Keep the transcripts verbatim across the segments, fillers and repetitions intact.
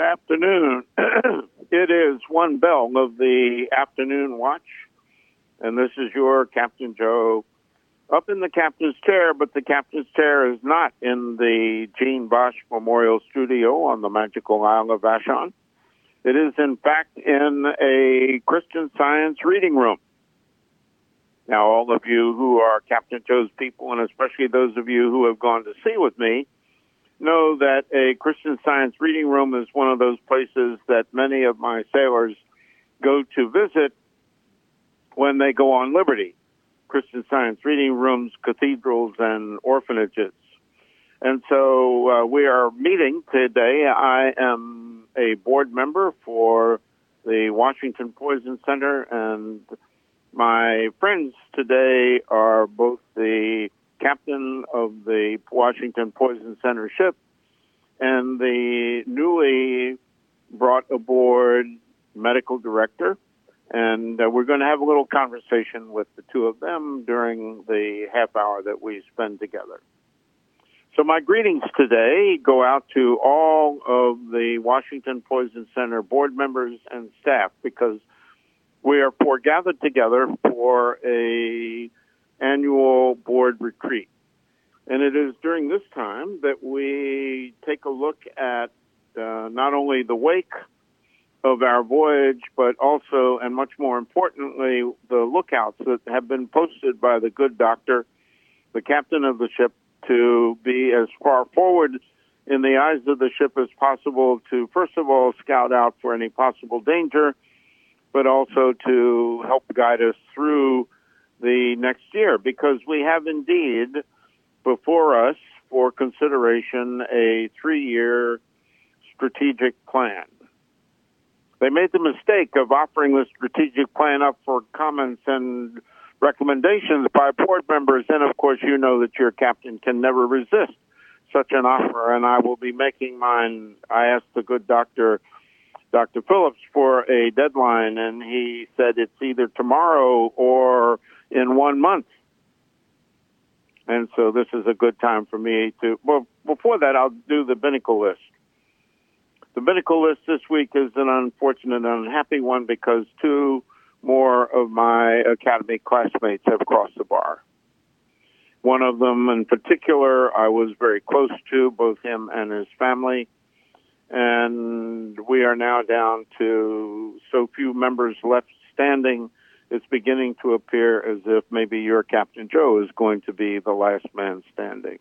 afternoon. It is one bell of the afternoon watch, and this is your Captain Joe up in the captain's chair, but the captain's chair is not in the Gene Bosch Memorial Studio on the magical Isle of Vashon. It is, in fact, in a Christian Science reading room. Now, all of you who are Captain Joe's people, and especially those of you who have gone to sea with me, know that a Christian Science reading room is one of those places that many of my sailors go to visit when they go on liberty. Christian Science reading rooms, cathedrals, and orphanages. And so uh, we are meeting today. I am a board member for the Washington Poison Center, and my friends today are both the captain of the Washington Poison Center ship and the newly brought aboard medical director. And uh, we're going to have a little conversation with the two of them during the half hour that we spend together. So my greetings today go out to all of the Washington Poison Center board members and staff, because we are foregathered together for a annual board retreat. And it is during this time that we take a look at uh, not only the wake of our voyage, but also, and much more importantly, the lookouts that have been posted by the good doctor, the captain of the ship, to be as far forward in the eyes of the ship as possible to, first of all, scout out for any possible danger, but also to help guide us through the next year, because we have indeed before us for consideration a three-year strategic plan. They made the mistake of offering the strategic plan up for comments and recommendations by board members, and of course you know that your captain can never resist such an offer, and I will be making mine. I asked the good doctor, Doctor Phillips, for a deadline, and he said it's either tomorrow or in one month. And so this is a good time for me to, well, before that, I'll do the binnacle list. The binnacle list this week is an unfortunate and unhappy one, because two more of my academy classmates have crossed the bar. One of them in particular I was very close to, both him and his family. And we are now down to so few members left standing, it's beginning to appear as if maybe your Captain Joe is going to be the last man standing.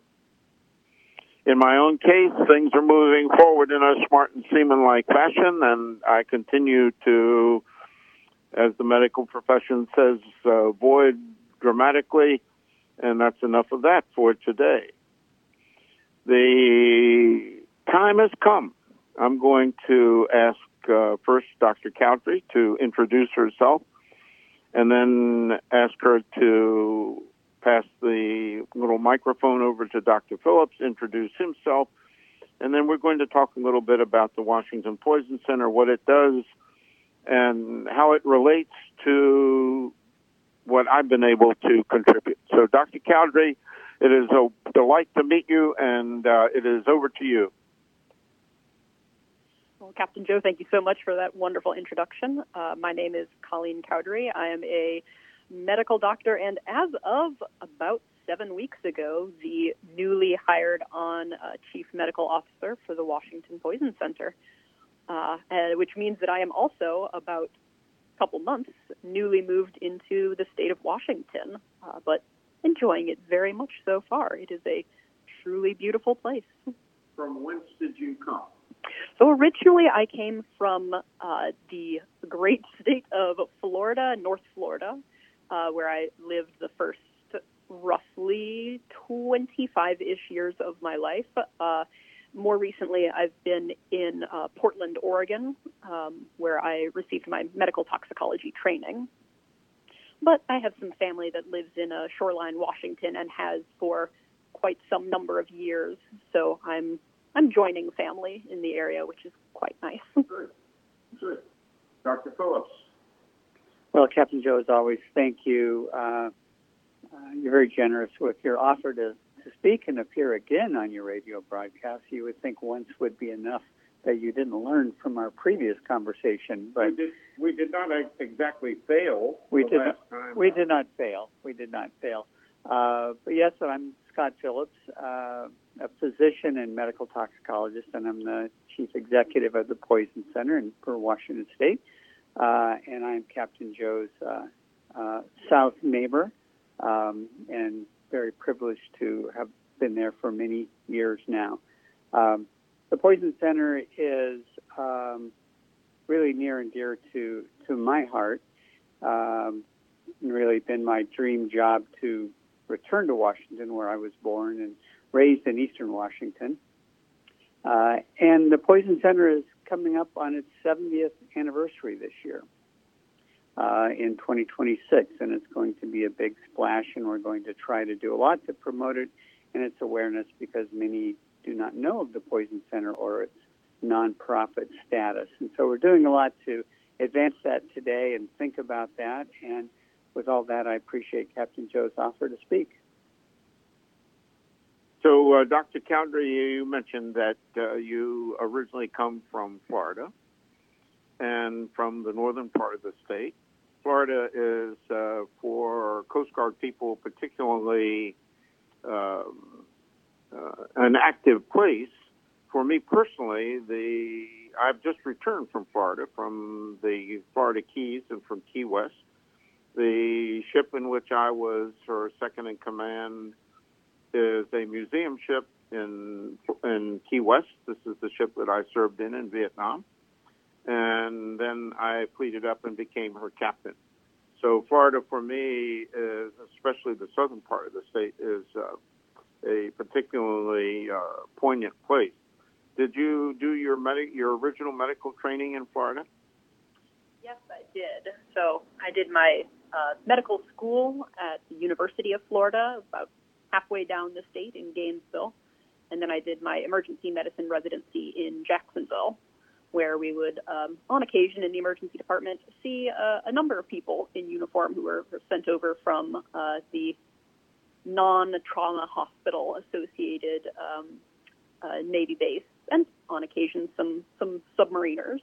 In my own case, things are moving forward in a smart and seaman-like fashion, and I continue to, as the medical profession says, uh, void dramatically, and that's enough of that for today. The time has come. I'm going to ask uh, first Doctor Cowdery to introduce herself, and then ask her to pass the little microphone over to Doctor Phillips, introduce himself, and then we're going to talk a little bit about the Washington Poison Center, what it does, and how it relates to what I've been able to contribute. So, Doctor Cowdery, it is a delight to meet you, and uh, it is over to you. Well, Captain Joe, thank you so much for that wonderful introduction. Uh, my name is Colleen Cowdery. I am a medical doctor, and as of about seven weeks ago, the newly hired on uh, Chief Medical Officer for the Washington Poison Center, uh, and, which means that I am also about a couple months newly moved into the state of Washington, uh, but enjoying it very much so far. It is a truly beautiful place. From whence did you come? So originally I came from uh, the great state of Florida, North Florida, uh, where I lived the first roughly twenty-five-ish years of my life. Uh, more recently, I've been in uh, Portland, Oregon, um, where I received my medical toxicology training. But I have some family that lives in uh, Shoreline, Washington, and has for quite some number of years. So I'm I'm joining family in the area, which is quite nice. Good. Good. Doctor Phillips. Well, Captain Joe, as always, thank you. Uh, uh, you're very generous with your offer to, to speak and appear again on your radio broadcast. You would think once would be enough that you didn't learn from our previous conversation. But we did, we did not exactly fail. We the did. last Not, time. we did not fail. We did not fail. Uh, but yes, I'm Scott Phillips, uh, a physician and medical toxicologist, and I'm the chief executive of the Poison Center in for Washington State. Uh, and I'm Captain Joe's uh, uh, South neighbor, um, and very privileged to have been there for many years now. Um, the Poison Center is um, really near and dear to, to my heart. Um, really been my dream job to return to Washington, where I was born and raised in Eastern Washington. Uh, and the Poison Center is coming up on its seventieth anniversary this year uh, in twenty twenty-six, and it's going to be a big splash, and we're going to try to do a lot to promote it and its awareness, because many do not know of the Poison Center or its nonprofit status. And so we're doing a lot to advance that today and think about that. And with all that, I appreciate Captain Joe's offer to speak. So, uh, Doctor Cowdery, you mentioned that uh, you originally come from Florida and from the northern part of the state. Florida is, uh, for Coast Guard people, particularly um, uh, an active place. For me personally, the I've just returned from Florida, from the Florida Keys and from Key West. The ship in which I was her second in command is a museum ship in in Key West. This is the ship that I served in in Vietnam. And then I pleaded up and became her captain. So Florida for me, is, especially the southern part of the state, is uh, a particularly uh, poignant place. Did you do your med- your original medical training in Florida? Yes, I did. So I did my uh, medical school at the University of Florida, about halfway down the state in Gainesville. And then I did my emergency medicine residency in Jacksonville, where we would, um, on occasion in the emergency department, see uh, a number of people in uniform who were, were sent over from uh, the non-trauma hospital-associated um, uh, Navy base, and on occasion some, some submariners.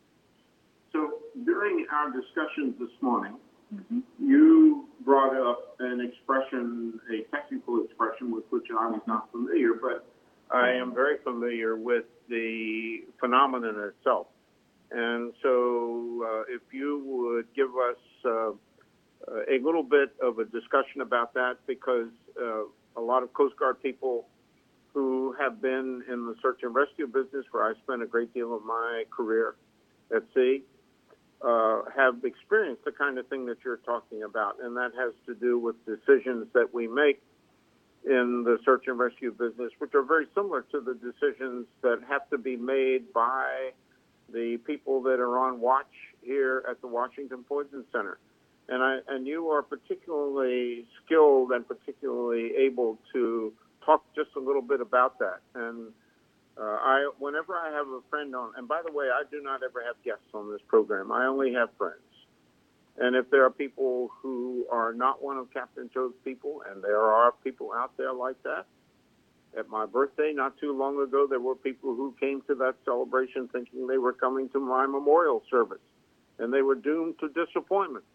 So during our discussions this morning, Mm-hmm. you brought up an expression, a technical expression with which I was not familiar, but I am very familiar with the phenomenon itself. And so uh, if you would give us uh, a little bit of a discussion about that, because uh, a lot of Coast Guard people who have been in the search and rescue business, where I spent a great deal of my career at sea, Uh, have experienced the kind of thing that you're talking about, and that has to do with decisions that we make in the search and rescue business, which are very similar to the decisions that have to be made by the people that are on watch here at the Washington Poison Center. And I and you are particularly skilled and particularly able to talk just a little bit about that. And Uh, I, whenever I have a friend on, and by the way, I do not ever have guests on this program. I only have friends. And if there are people who are not one of Captain Joe's people, and there are people out there like that, at my birthday not too long ago, there were people who came to that celebration thinking they were coming to my memorial service, and they were doomed to disappointment.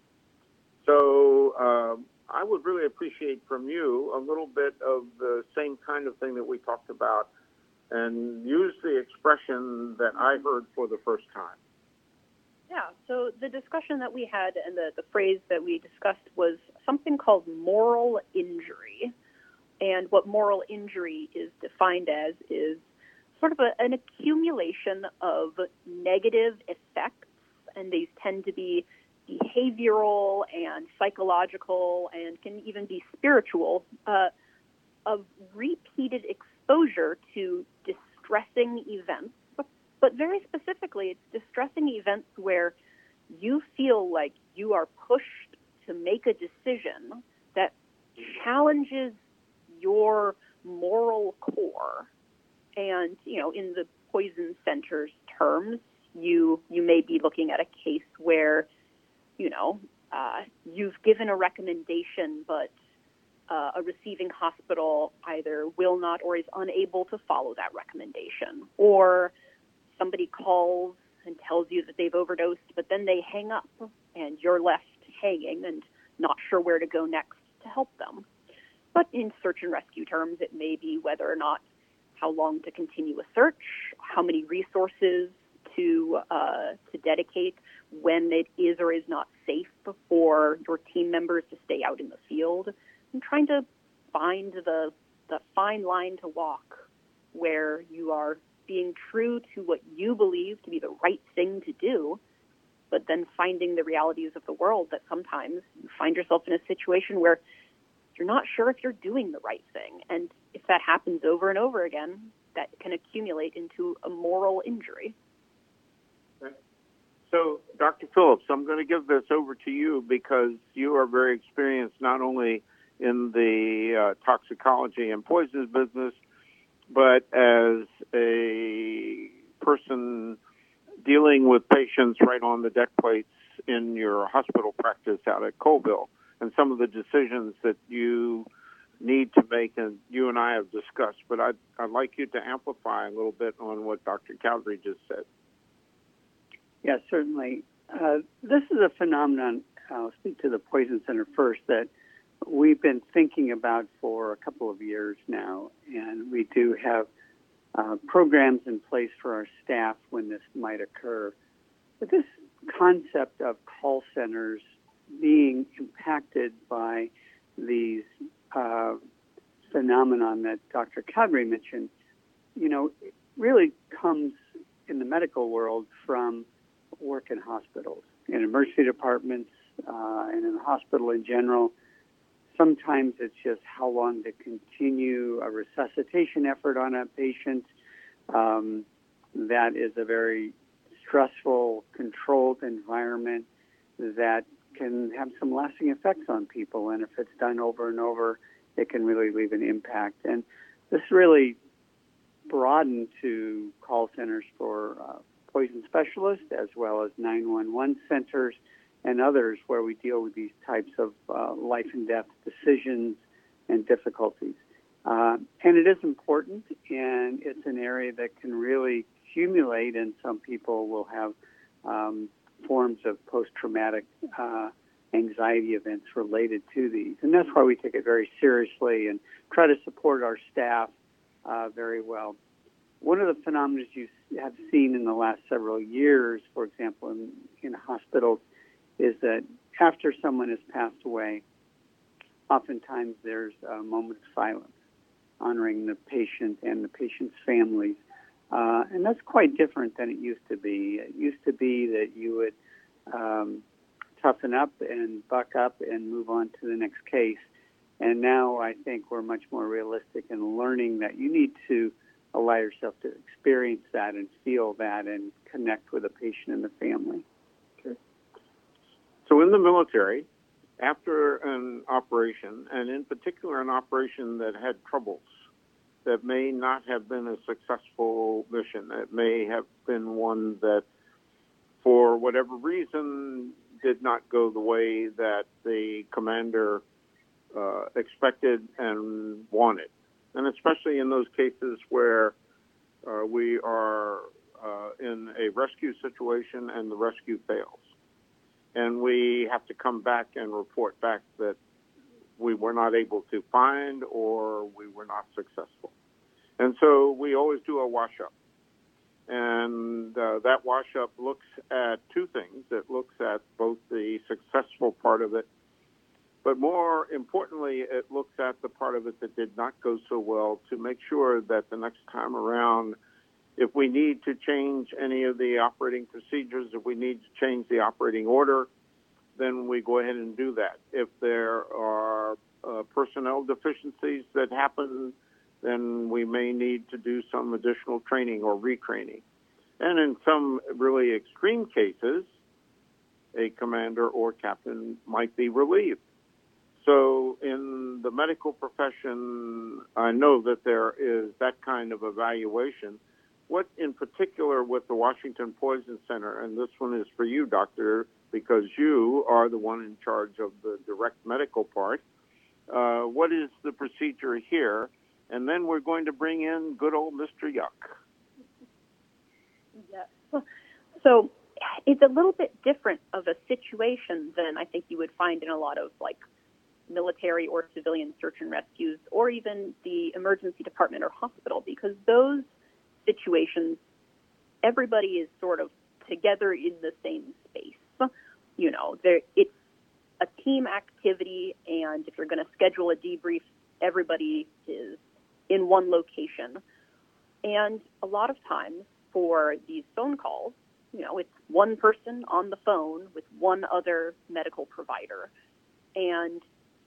So uh, I would really appreciate from you a little bit of the same kind of thing that we talked about, and use the expression that I heard for the first time. Yeah, so the discussion that we had and the, the phrase that we discussed was something called moral injury. And what moral injury is defined as is sort of a, an accumulation of negative effects, and these tend to be behavioral and psychological and can even be spiritual, uh, of repeated exposure to distressing events, but very specifically, it's distressing events where you feel like you are pushed to make a decision that challenges your moral core. And, you know, in the Poison Center's terms, you you may be looking at a case where, you know, uh, you've given a recommendation, but Uh, a receiving hospital either will not or is unable to follow that recommendation. Or somebody calls and tells you that they've overdosed, but then they hang up and you're left hanging and not sure where to go next to help them. But in search and rescue terms, it may be whether or not how long to continue a search, how many resources to uh, to dedicate, when it is or is not safe for your team members to stay out in the field, and trying to find the the fine line to walk where you are being true to what you believe to be the right thing to do, but then finding the realities of the world that sometimes you find yourself in a situation where you're not sure if you're doing the right thing. And if that happens over and over again, that can accumulate into a moral injury. So, Doctor Phillips, I'm going to give this over to you because you are very experienced not only in the uh, toxicology and poisons business, but as a person dealing with patients right on the deck plates in your hospital practice out at Colville, and some of the decisions that you need to make, and you and I have discussed. But I'd, I'd like you to amplify a little bit on what Doctor Cowdery just said. Yes, certainly. Uh, this is a phenomenon, I'll speak to the Poison Center first, that we've been thinking about for a couple of years now, and we do have uh, programs in place for our staff when this might occur. But this concept of call centers being impacted by these uh, phenomenon that Doctor Cowdery mentioned, you know, it really comes in the medical world from work in hospitals, in emergency departments, uh, and in the hospital in general. Sometimes it's just how long to continue a resuscitation effort on a patient. Um, that is a very stressful, controlled environment that can have some lasting effects on people. And if it's done over and over, it can really leave an impact. And this really broadened to call centers for uh, poison specialists, as well as nine one one centers and others where we deal with these types of uh, life and death decisions and difficulties. Uh, and it is important, and it's an area that can really accumulate, and some people will have um, forms of post-traumatic uh, anxiety events related to these. And that's why we take it very seriously and try to support our staff uh, very well. One of the phenomena you have seen in the last several years, for example, in, in hospitals, is that after someone has passed away, oftentimes there's a moment of silence, honoring the patient and the patient's families. Uh, and that's quite different than it used to be. It used to be that you would um, toughen up and buck up and move on to the next case. And now I think we're much more realistic in learning that you need to allow yourself to experience that and feel that and connect with the patient and the family. Okay. So in the military, after an operation, and in particular an operation that had troubles, that may not have been a successful mission, it may have been one that, for whatever reason, did not go the way that the commander uh, expected and wanted. And especially in those cases where uh, we are uh, in a rescue situation and the rescue fails. And we have to come back and report back that we were not able to find or we were not successful. And so we always do a wash-up. And uh, that wash-up looks at two things. It looks at both the successful part of it, but more importantly, it looks at the part of it that did not go so well to make sure that the next time around, if we need to change any of the operating procedures, if we need to change the operating order, then we go ahead and do that. If there are uh, personnel deficiencies that happen, then we may need to do some additional training or retraining. And in some really extreme cases, a commander or captain might be relieved. So in the medical profession, I know that there is that kind of evaluation. What in particular with the Washington Poison Center, and this one is for you, Doctor, because you are the one in charge of the direct medical part, uh, what is the procedure here? And then we're going to bring in good old Mister Yuck. Yes. So it's a little bit different of a situation than I think you would find in a lot of like military or civilian search and rescues, or even the emergency department or hospital, because those situations, everybody is sort of together in the same space. You know, there it's a team activity, and if you're going to schedule a debrief, everybody is in one location. And a lot of times for these phone calls, you know, it's one person on the phone with one other medical provider. And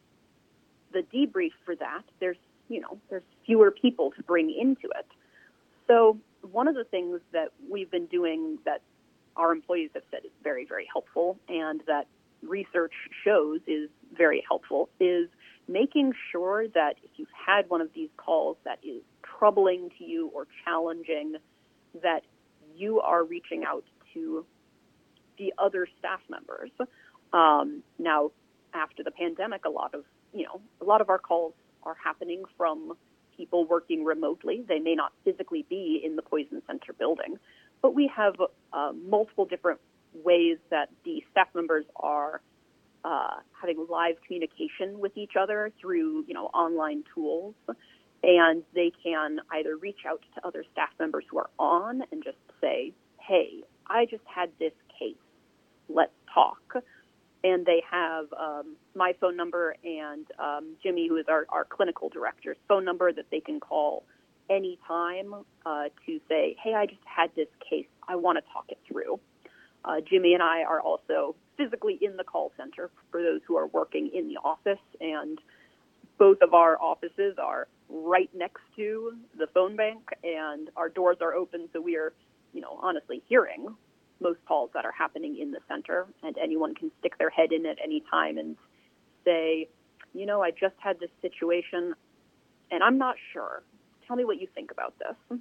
the debrief for that, there's, you know, there's fewer people to bring into it. So one of the things that we've been doing that our employees have said is very, very helpful, and that research shows is very helpful, is making sure that if you've had one of these calls that is troubling to you or challenging, that you are reaching out to the other staff members. Um, now, after the pandemic, a lot of, you know, a lot of our calls are happening from people working remotely. They may not physically be in the Poison Center building, but we have uh, multiple different ways that the staff members are uh, having live communication with each other through, you know, online tools, and they can either reach out to other staff members who are on and just say, hey, I just had this case, let's talk. And they have um, my phone number and um, Jimmy, who is our, our clinical director's phone number, that they can call anytime uh, to say, hey, I just had this case, I want to talk it through. Uh, Jimmy and I are also physically in the call center for those who are working in the office, and both of our offices are right next to the phone bank, and our doors are open, so we are, you know, honestly hearing most calls that are happening in the center, and anyone can stick their head in at any time and say, you know, I just had this situation, and I'm not sure. Tell me what you think about this.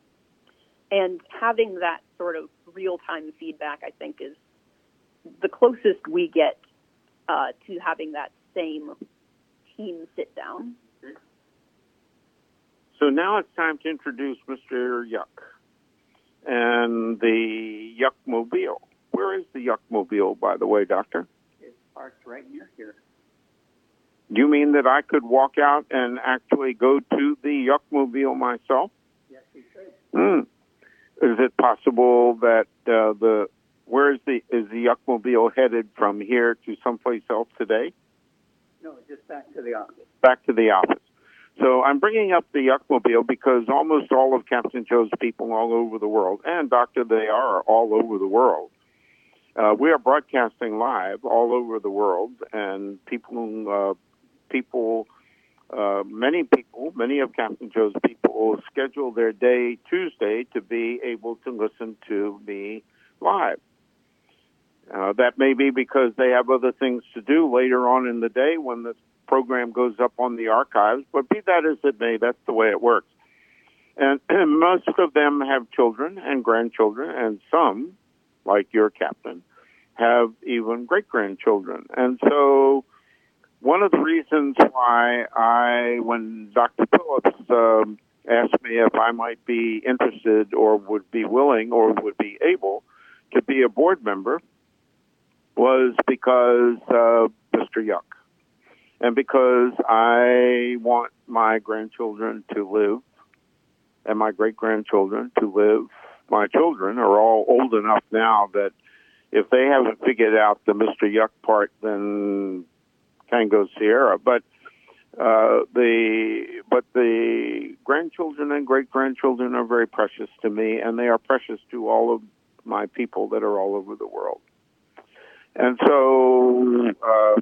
And having that sort of real-time feedback, I think, is the closest we get uh, to having that same team sit-down. So now it's time to introduce Mister Yuck and the Yuckmobile. Where is the Yuckmobile, by the way, Doctor? It's parked right near here. You mean that I could walk out and actually go to the Yuckmobile myself? Yes, you could. Mm. Is it possible that uh, the where is the is the Yuckmobile headed from here to someplace else today? No, just back to the office. Back to the office. So I'm bringing up the Yuckmobile because almost all of Captain Joe's people all over the world, and Doctor, they are all over the world. Uh, we are broadcasting live all over the world, and people, uh, people, uh, many people, many of Captain Joe's people schedule their day Tuesday to be able to listen to me live. Uh, that may be because they have other things to do later on in the day when the program goes up on the archives, but be that as it may, that's the way it works. And, and most of them have children and grandchildren, and some, like your captain, have even great-grandchildren. And so one of the reasons why I, when Doctor Phillips um, asked me if I might be interested or would be willing or would be able to be a board member, was because uh, Mister Yuck. And because I want my grandchildren to live and my great-grandchildren to live. My children are all old enough now that if they haven't figured out the Mister Yuck part, then Tango Sierra. But uh, the but the grandchildren and great-grandchildren are very precious to me, and they are precious to all of my people that are all over the world. And so uh,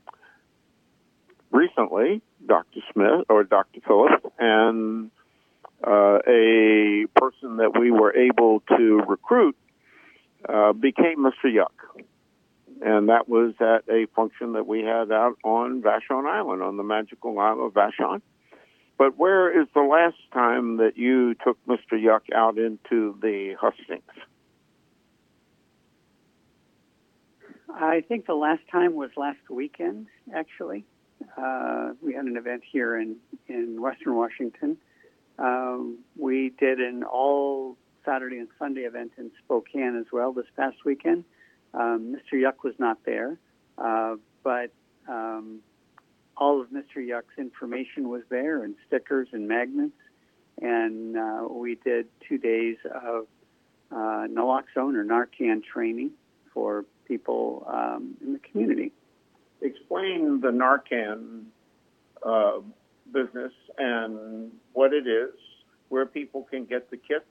recently, Doctor Smith, or Doctor Phillips, and uh, a person that we were able to recruit uh, became Mister Yuck. And that was at a function that we had out on Vashon Island, on the magical island of Vashon. But where is the last time that you took Mister Yuck out into the hustings? I think the last time was last weekend, actually. Uh, we had an event here in, in Western Washington. Um, we did an all Saturday and Sunday event in Spokane as well this past weekend. Um, Mister Yuck was not there, uh, but um, all of Mister Yuck's information was there, and stickers and magnets, and uh, we did two days of uh, naloxone or Narcan training for people um, in the community. Explain the Narcan uh, business and what it is, where people can get the kits,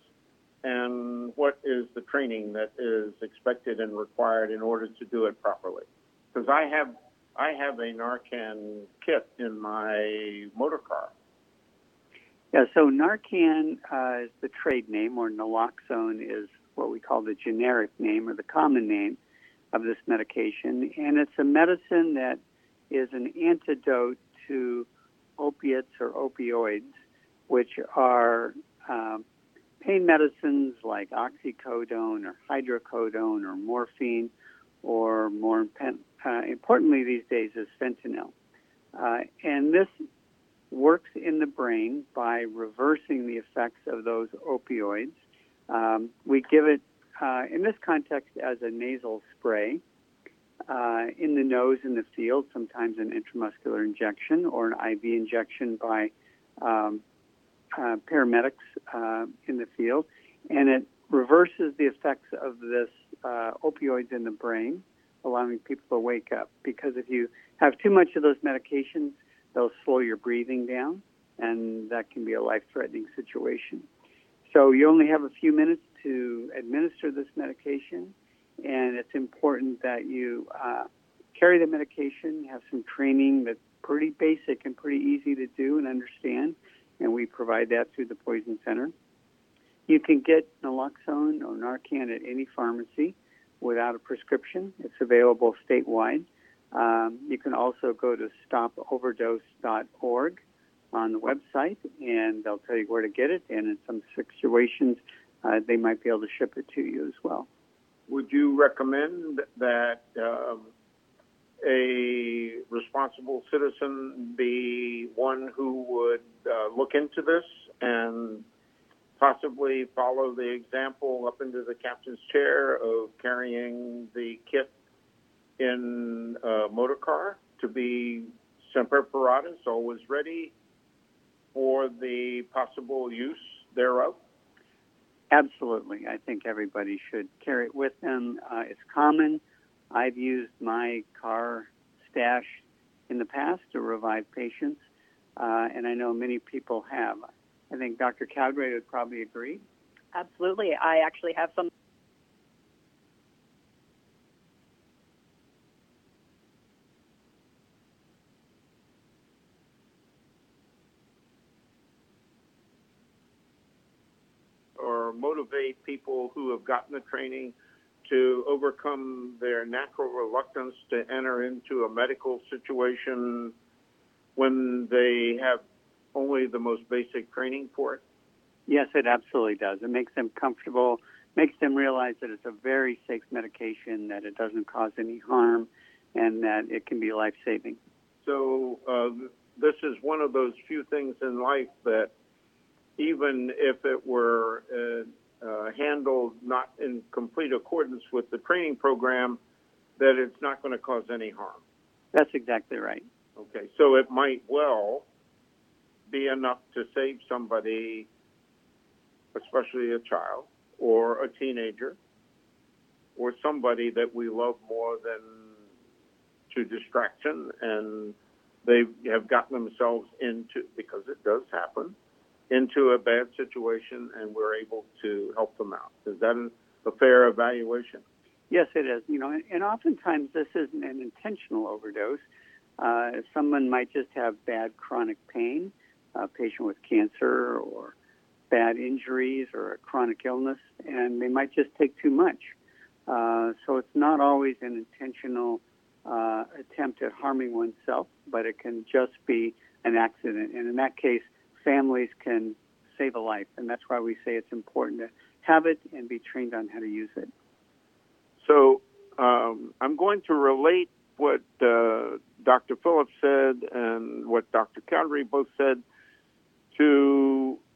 and what is the training that is expected and required in order to do it properly. Because I have I have a Narcan kit in my motor car. Yeah, so Narcan uh, is the trade name, or naloxone is what we call the generic name or the common name of this medication. And it's a medicine that is an antidote to opiates or opioids, which are um, pain medicines like oxycodone or hydrocodone or morphine, or more uh, importantly these days is fentanyl. Uh, and this works in the brain by reversing the effects of those opioids. Um, we give it, uh, in this context, as a nasal spray uh, in the nose in the field, sometimes an intramuscular injection or an I V injection by um, uh, paramedics uh, in the field. And it reverses the effects of this uh, opioids in the brain, allowing people to wake up. Because if you have too much of those medications, they'll slow your breathing down, and that can be a life-threatening situation. So you only have a few minutes to administer this medication, and it's important that you uh, carry the medication, have some training that's pretty basic and pretty easy to do and understand, and we provide that through the Poison Center. You can get naloxone or Narcan at any pharmacy without a prescription. It's available statewide. Um, you can also go to stop overdose dot org on the website, and they'll tell you where to get it. And in some situations, uh, they might be able to ship it to you as well. Would you recommend that um, a responsible citizen be one who would uh, look into this and possibly follow the example up into the captain's chair of carrying the kit in a motor car to be semper paratus, always ready for the possible use thereof? Absolutely. I think everybody should carry it with them. Uh, it's common. I've used my car stash in the past to revive patients, uh, and I know many people have. I think Doctor Cowdery would probably agree. Absolutely. I actually have some. Or motivate people who have gotten the training to overcome their natural reluctance to enter into a medical situation when they have only the most basic training for it? Yes, it absolutely does. It makes them comfortable, makes them realize that it's a very safe medication, that it doesn't cause any harm, and that it can be life-saving. So uh, this is one of those few things in life that even if it were uh, uh, handled not in complete accordance with the training program, that it's not going to cause any harm. That's exactly right. Okay, so it might well be enough to save somebody, especially a child or a teenager or somebody that we love more than to distraction, and they have gotten themselves into, because it does happen, into a bad situation, and we're able to help them out. Is that a fair evaluation? Yes, it is. You know, and, and oftentimes this isn't an intentional overdose. Uh, someone might just have bad chronic pain, a patient with cancer or bad injuries or a chronic illness, and they might just take too much. Uh, so it's not always an intentional uh, attempt at harming oneself, but it can just be an accident. And in that case, families can save a life, and that's why we say it's important to have it and be trained on how to use it. So um, I'm going to relate what uh, Doctor Phillips said and what Doctor Cowdery both said to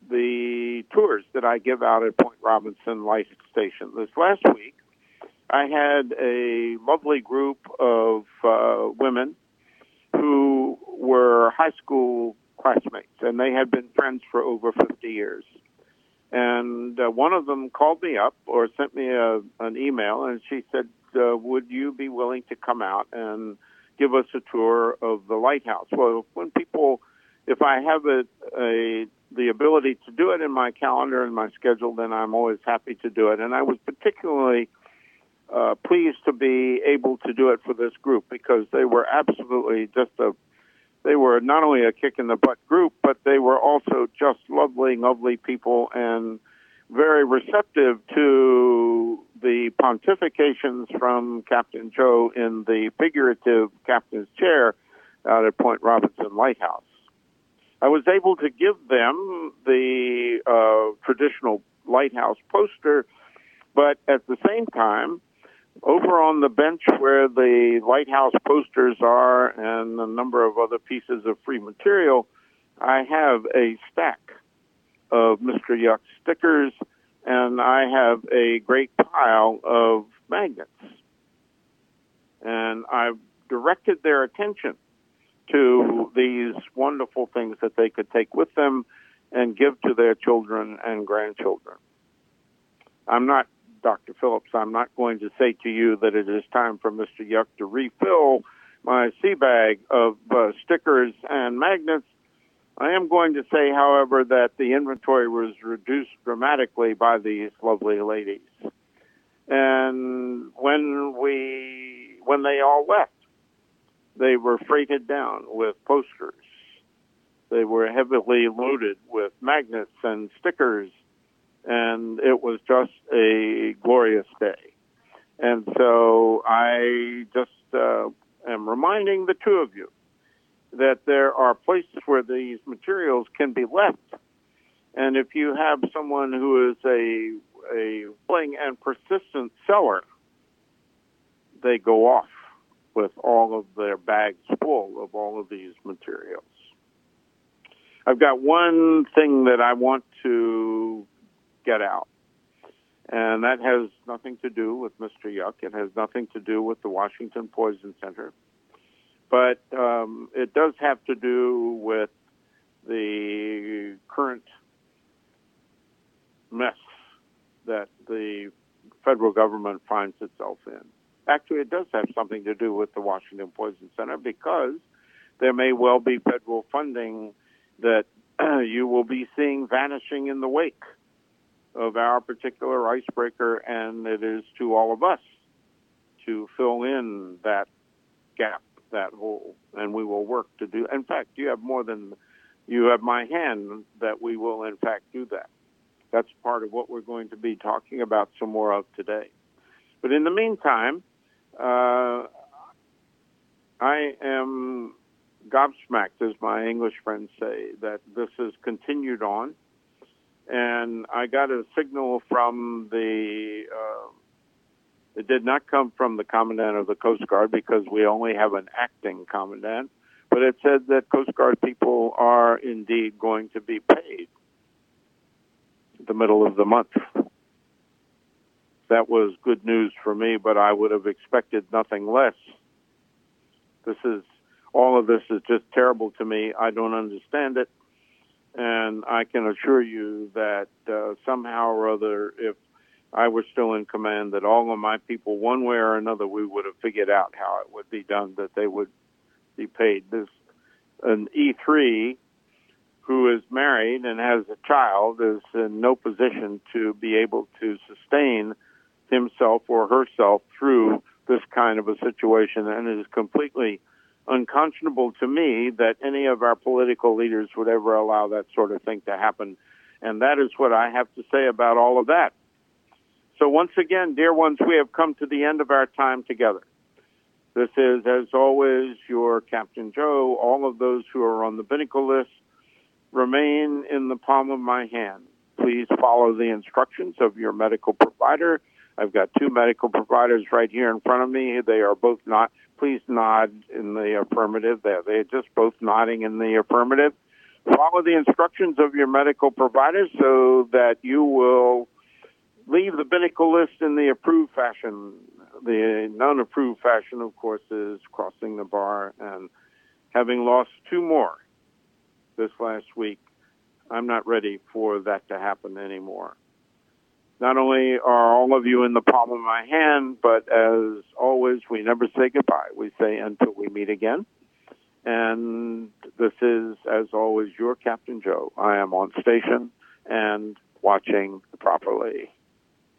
the tours that I give out at Point Robinson Light Station. This last week, I had a lovely group of uh, women who were high school classmates, and they had been friends for over fifty years. And uh, one of them called me up or sent me a, an email, and she said, uh, would you be willing to come out and give us a tour of the lighthouse? Well, when people, if I have a, a the ability to do it in my calendar and my schedule, then I'm always happy to do it. And I was particularly uh, pleased to be able to do it for this group because they were absolutely just a They were not only a kick-in-the-butt group, but they were also just lovely, lovely people and very receptive to the pontifications from Captain Joe in the figurative captain's chair out at Point Robinson Lighthouse. I was able to give them the uh, traditional lighthouse poster, but at the same time, over on the bench where the lighthouse posters are and a number of other pieces of free material, I have a stack of Mister Yuck stickers, and I have a great pile of magnets. And I've directed their attention to these wonderful things that they could take with them and give to their children and grandchildren. I'm not Doctor Phillips, I'm not going to say to you that it is time for Mister Yuck to refill my sea bag of uh, stickers and magnets. I am going to say, however, that the inventory was reduced dramatically by these lovely ladies. And when we, when they all left, they were freighted down with posters. They were heavily loaded with magnets and stickers, and it was just a glorious day. And so I just uh, am reminding the two of you that there are places where these materials can be left. And if you have someone who is a, a willing and persistent seller, they go off with all of their bags full of all of these materials. I've got one thing that I want to get out, and that has nothing to do with Mister Yuck. It has nothing to do with the Washington Poison Center, but um, it does have to do with the current mess that the federal government finds itself in. Actually, it does have something to do with the Washington Poison Center because there may well be federal funding that uh, you will be seeing vanishing in the wake of our particular icebreaker, and it is to all of us to fill in that gap, that hole, and we will work to do. In fact, you have more than, you have my hand that we will, in fact, do that. That's part of what we're going to be talking about some more of today. But in the meantime, uh, I am gobsmacked, as my English friends say, that this has continued on. And I got a signal from the, uh, it did not come from the Commandant of the Coast Guard because we only have an acting Commandant, but it said that Coast Guard people are indeed going to be paid the middle of the month. That was good news for me, but I would have expected nothing less. This is, all of this is just terrible to me. I don't understand it. And I can assure you that uh, somehow or other, if I were still in command, that all of my people, one way or another, we would have figured out how it would be done, that they would be paid. This, an E three who is married and has a child is in no position to be able to sustain himself or herself through this kind of a situation, and it is completely unconscionable to me that any of our political leaders would ever allow that sort of thing to happen. And that is what I have to say about all of that. So once again, dear ones, we have come to the end of our time together. This is, as always, your Captain Joe. All of those who are on the Binnacle list remain in the palm of my hand. Please follow the instructions of your medical provider. I've got two medical providers right here in front of me. They are both not, please nod in the affirmative. They're, they're just both nodding in the affirmative. follow the instructions of your medical provider so that you will leave the Binnacle list in the approved fashion. The non-approved fashion, of course, is crossing the bar, and having lost two more this last week, I'm not ready for that to happen anymore. Not only are all of you in the palm of my hand, but as always, we never say goodbye. We say until we meet again. And this is, as always, your Captain Joe. I am on station and watching properly.